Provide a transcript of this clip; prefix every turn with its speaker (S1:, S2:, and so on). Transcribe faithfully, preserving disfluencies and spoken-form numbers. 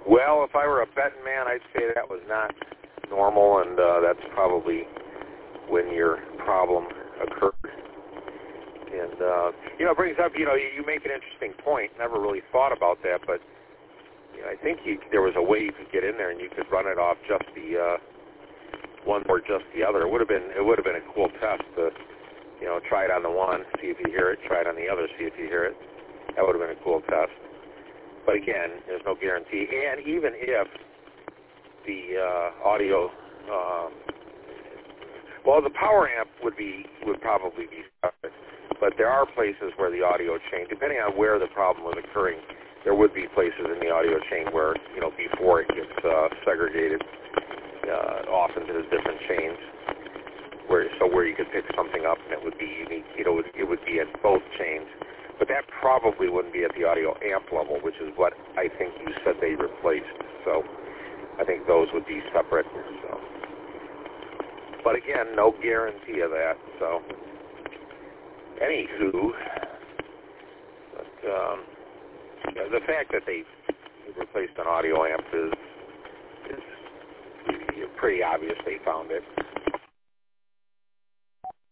S1: Well, if I were a betting man, I'd say that was not normal, and uh, that's probably when your problem occurred. And, uh, you know, it brings up, you know, you, you make an interesting point. Never really thought about that, but you know, I think you, there was a way you could get in there and you could run it off just the uh, one or just the other. It would have been it would have been a cool test to, you know, try it on the one, see if you hear it, try it on the other, see if you hear it. That would have been a cool test. But again, there's no guarantee. And even if the uh, audio, um, well, the power amp would be would probably be separate. But there are places where the audio chain, depending on where the problem was occurring, there would be places in the audio chain where, you know, before it gets uh, segregated uh, off into the different chains, where so where you could pick something up and it would be unique, you know, it would be at both chains. But that probably wouldn't be at the audio amp level, which is what I think you said they replaced. So I think those would be separate. So. But again, no guarantee of that. So, anywho, but, um, yeah, the fact that they replaced an audio amp is, is pretty obvious. They found it.